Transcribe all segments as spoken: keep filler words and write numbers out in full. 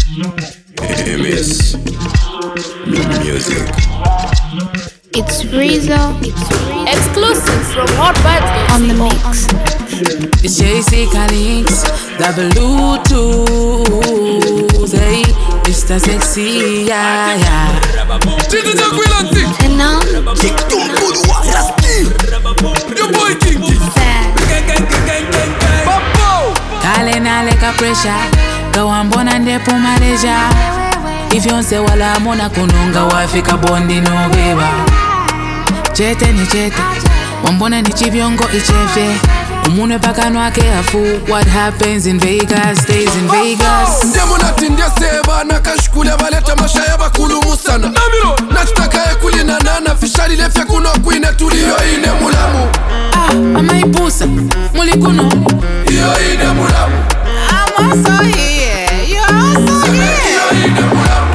M S Music. It's Rizzo. Exclusive from Hot Vibes on the mix. It's J C Calix, double two, hey, Mister Sexy, yeah, yeah. And now, Kick Tom Boudou, Rasti. Your boy Kinky. Kalena leka pressure, kawambona ndepo mareja. If you say wala mona kununga wafika bondi no beba. Chete ni chete, wambona ni chibiongo ichefe. Umune paka nwake afu. What happens in Vegas stays in Vegas. Ndemo natindia seva nakashkulia baleta mashaya bakulu musana. Nachitaka ekuli na nana fishali lefya kuno kuine tuliyo ine mulamu. Ah, amaipusa, mulikuno iyo ine mulamu. I'm also here, you're also here. Iyo ine mulamu.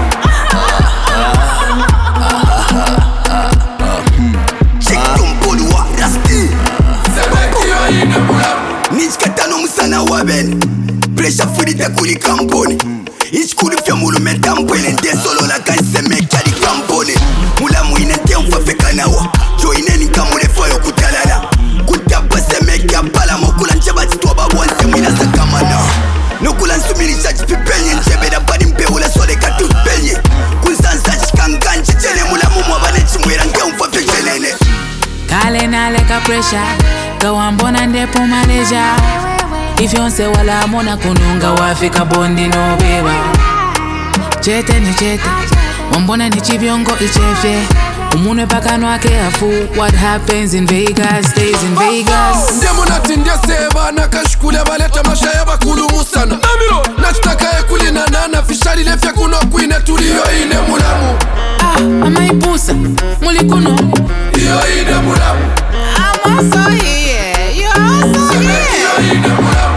Niskatano musana waben Pressure furi te kuli kampone Iskuli fya mulu metampwele Nde solo la kanse mekali kampone Mula muine nte mfafeka nawa Joine nikamule foyo kutalala Kutabase mekya pala Mokula ncheba chitwa babu wanse mwina sakamana Nokula nsumili chachi pipenye Nchebeda badi mpeula sole katu penye Kunsansa chikanganchi chene Mula mumu wabane chimwera nge mfafeka nene Kalena leka pressure, kawambona ndepo mareja. If you say wala mona kununga wafika bondi no beba. Chete ni chete, wambona ni chibiongo ichefe. Umune paka nwake afu. What happens in Vegas stays in Vegas. Ndemo natindia seva nakashkulia baleta mashaya bakulu musana. Nachitaka ekuli na nana fishali lefya kuno kuine tuliyo ine mulamu. Ah, amaipusa, mulikuno iyo ine mulamu. I'm also here, you're also here. Iyo ine mulamu.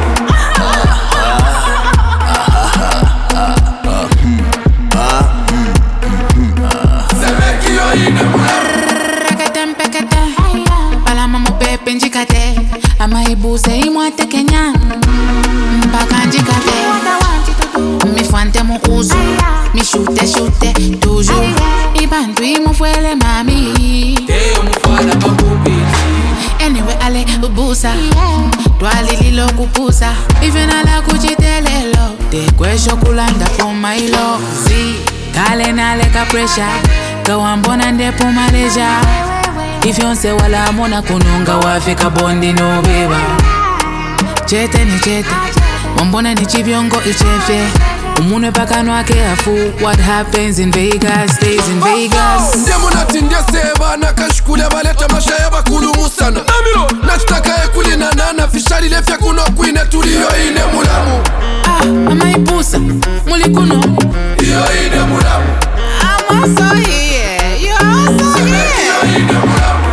Semek iyo ine mulamu. Reketem pekete, palama mo pepe njikate. Amaibuse imwate Kenya, mpaka njikate. Mi fante mo uzu, mi shute shute toujours. Ibantu imufuele mami. Teo mufana babubi. Anyway ale ubusa, twali lilo kupusa. Even ala kuchitelelo, te kwesho kulanda for my love. See, kalena leka pressure, kawambona ndepo mareja. If you say wala mona kununga wafika bondi no beba. Chete ni chete, wambona ni chibiongo ichefe. Umune paka nwake afu. What happens in Vegas stays in Vegas. Ndemo natindia seva nakashkulia baleta mashaya bakulu musana. Nachitaka ekuli na nana fishali lefya kuno kuine tuliyo ine mulamu. Ah, amaipusa, mulikuno Iyo ine mulamu. I'm also here, you're also here. Iyo ine mulamu.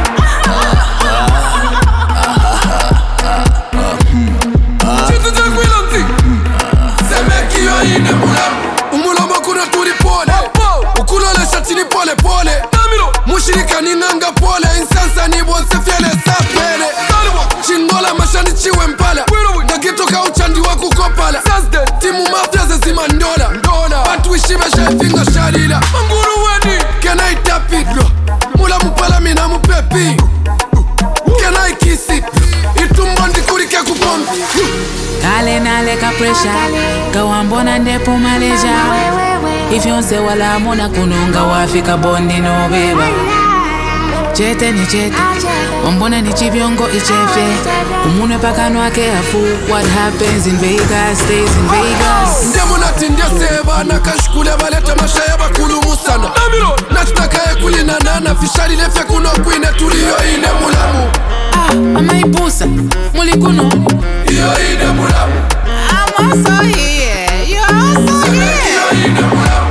Chitu chakwila mti Semek iyo ine mulamu. Umulomo kuna tuli pole Ukulole shatini pole pole Mushirika ni nanga pole Insansa ni bonse fiele sapele Chingola mashani chiwe mpala Nagitoka uchandi wa kukopala Timu mafia zezima ndola Bantu ishibe shaifinga sharila Manguru weni Can I tap it? Mula mupala mina mupepi Can I kiss it? Itumbondi kurike kupombi Kalena leka pressure, kawambona ndepo mareja. If you say wala mona kununga wafika bondi no beba. Chete ni chete, wambona ni chibiongo ichefe. Umune paka nwake afu. What happens in Vegas stays in Vegas. Ndemo natindia seva nakashkulia baleta mashaya bakulu musana. Nachitaka ekuli na nana fishali lefya kuno kuine tuliyo ine mulamu. Ah, amaipusa, mulikuno Iyo ine mulamu. I'm also here, you're also here. Iyo ine mulamu.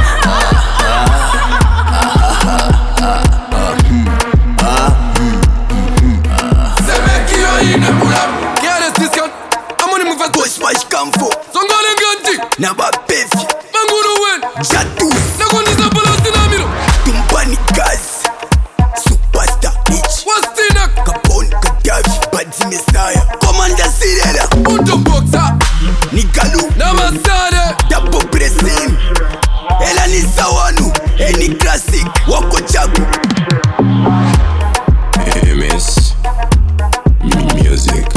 Semek iyo ine mulamu. Kiales discount Amoni mufa Ghost Mash Kamfo Songole nganti Naba Pefi Manguru wen Jatu Nakondisa balasi namiro Tumpani Kazi Superstar H Wastinak Capone Gaddafi Badzi Messiah Commander Sirena Udo Boxer Nikalu Namasade Double Pressing classic wako chagu M S Music.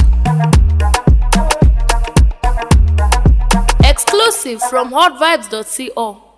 Exclusive from hot vibes dot co.